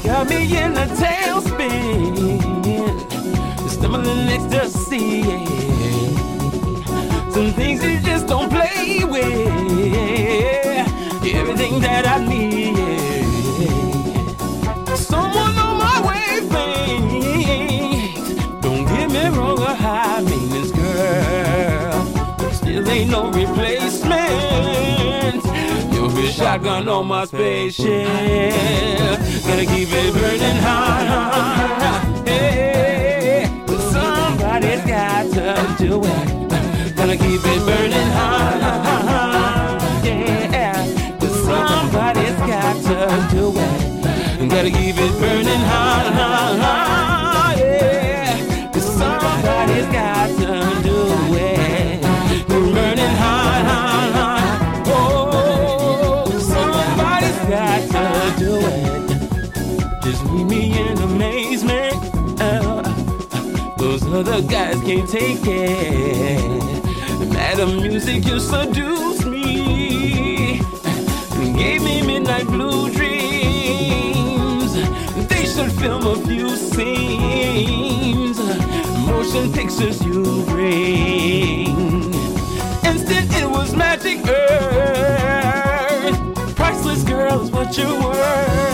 got me in a tailspin, stumbling ecstasy. Some things you just don't play with. Everything that I need. Someone on my wavelength. Don't get me wrong, a high maintenance girl. Still ain't no replacement. You'll be shotgun on my spaceship. Gotta keep it burning hot. Hey, somebody's got to do it. Gotta keep it burning hot. Yeah, somebody's got to do it. Gotta keep it burning hot. Yeah, somebody's got to do it. Burning hot. Oh, somebody's got to do it. Just leave me in amazement. Those other guys can't take it. Madam Music, you seduced me. Gave me midnight blue dreams. They should film a few scenes. Motion pictures you bring. Instant, it was magic earth. Priceless girl is what you were.